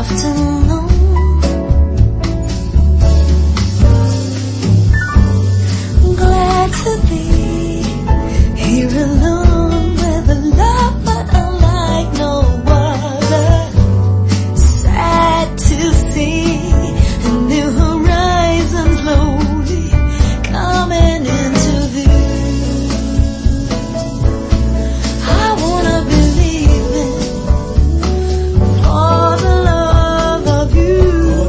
afternoon. Glad to be here alone with a love but unlike no other. Sad to see a new horizon slowly coming into view. I wanna believe in for the love of you.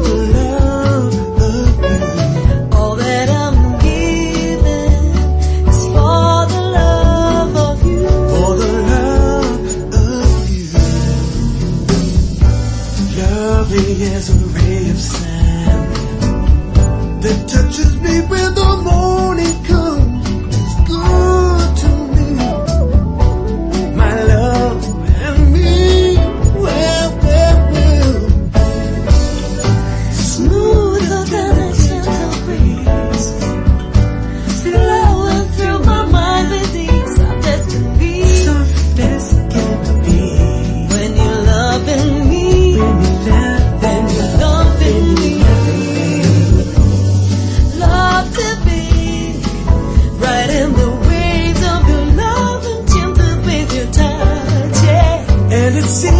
All that I'm giving is for the love of you. For the love of you. Lovely as a ray of sun that touches me when the morning comes. It's good to me. My love and me, well. Smoother than a gentle breeze, flowing through my mind with ease. I'm destined to be Soft as can be. when you're loving me. When you love, When you're loving me. Love to be right in the waves of your love and gentle with your touch, yeah. and it seems